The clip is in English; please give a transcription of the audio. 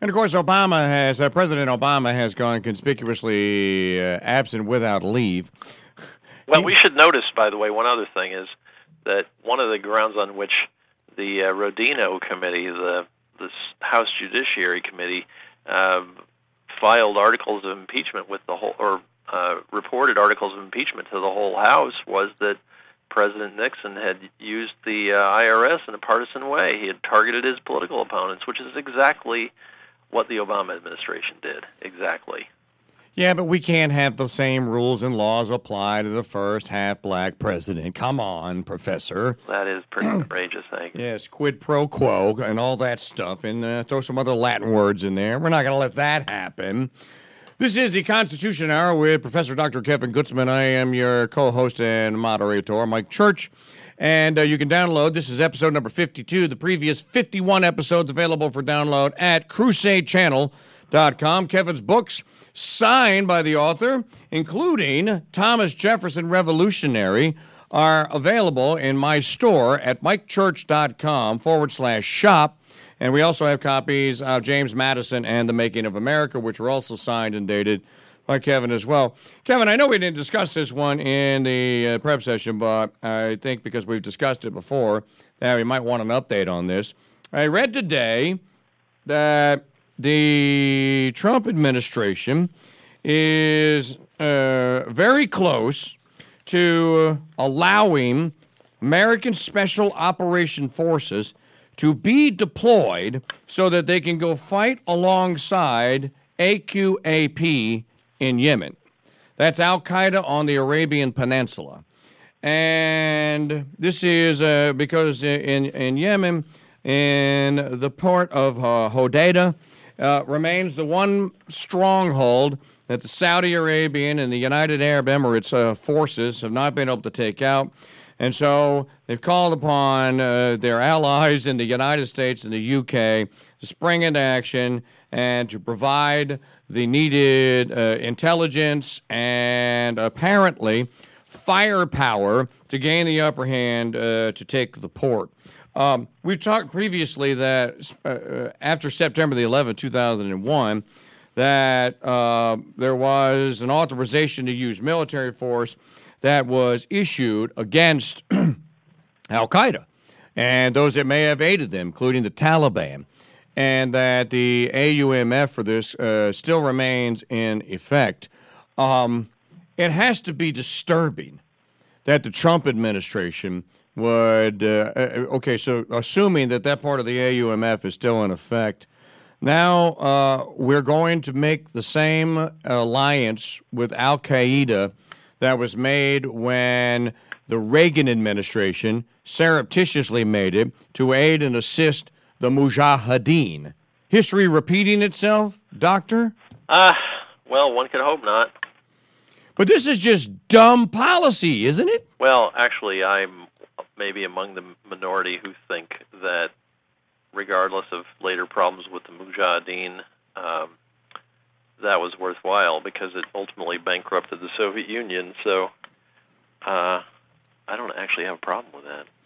And of course, President Obama has gone conspicuously absent without leave. Well, we should notice, by the way, one other thing is that one of the grounds on which the Rodino Committee, the House Judiciary Committee, filed articles of impeachment with the whole, or reported articles of impeachment to the whole House, was that President Nixon had used the IRS in a partisan way. He had targeted his political opponents, which is exactly what the Obama administration did. Exactly. Yeah, but we can't have the same rules and laws apply to the first half-black president. Come on, Professor. That is pretty outrageous, thank you. Yes, quid pro quo and all that stuff, and throw some other Latin words in there. We're not going to let that happen. This is the Constitution Hour with Professor Dr. Kevin Gutzman. I am your co-host and moderator, Mike Church. And you can download, this is episode number 52, the previous 51 episodes available for download at crusadechannel.com. Kevin's books, signed by the author, including Thomas Jefferson Revolutionary, are available in my store at mikechurch.com/shop. And we also have copies of James Madison and The Making of America, which are also signed and dated by Kevin as well. Kevin, I know we didn't discuss this one in the prep session, but I think because we've discussed it before, that we might want an update on this. I read today that the Trump administration is very close to allowing American Special Operation Forces to be deployed so that they can go fight alongside AQAP in Yemen. That's Al-Qaeda on the Arabian Peninsula. And this is because in Yemen, in the port of Hodeidah, remains the one stronghold that the Saudi Arabian and the United Arab Emirates forces have not been able to take out. And so they've called upon their allies in the United States and the UK to spring into action and to provide the needed intelligence and apparently firepower to gain the upper hand to take the port. We've talked previously that after September the 11th, 2001, that there was an authorization to use military force that was issued against Al-Qaeda and those that may have aided them, including the Taliban, and that the AUMF for this still remains in effect. It has to be disturbing that the Trump administration would, so assuming that part of the AUMF is still in effect, now we're going to make the same alliance with Al-Qaeda that was made when the Reagan administration surreptitiously made it to aid and assist the Mujahideen. History repeating itself, Doctor? Well, one can hope not. But this is just dumb policy, isn't it? Well, actually, I'm maybe among the minority who think that regardless of later problems with the Mujahideen, that was worthwhile because it ultimately bankrupted the Soviet Union. So I don't actually have a problem with that.